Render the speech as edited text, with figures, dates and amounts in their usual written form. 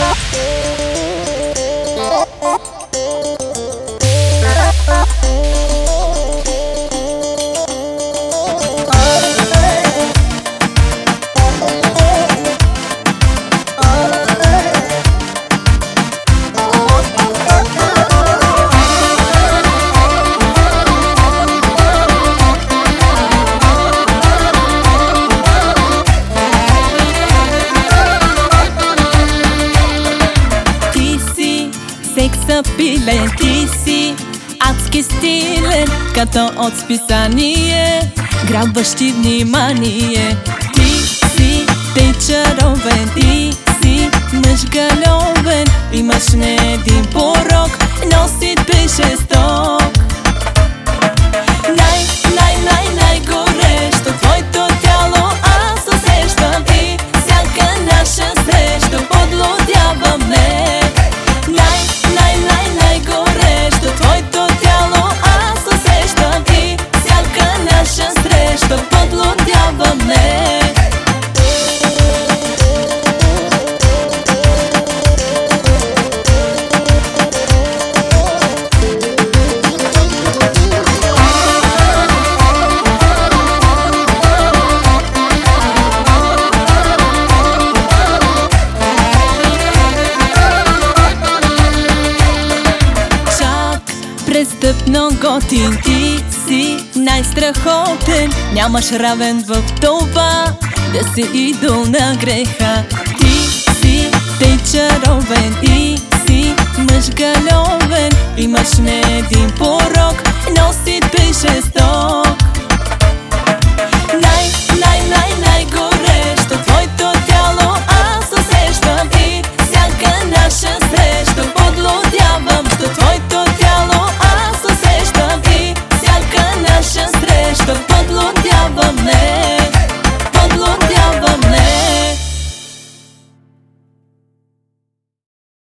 Секс-апилен, ти си адски стилен, като от списание, грабваш ти внимание. Ти си тъй чаровен, ти си мъж галовен, имаш не един порок, но си тъй жесток. Най-горещо твоето тяло аз усещам и всяка наша среща подлудяваме. Най-горещо твоето тяло аз усещам и всяка наша среща подлудяваме. Престъпно готин, ти си най-страхотен, нямаш равен в това да си идол на греха.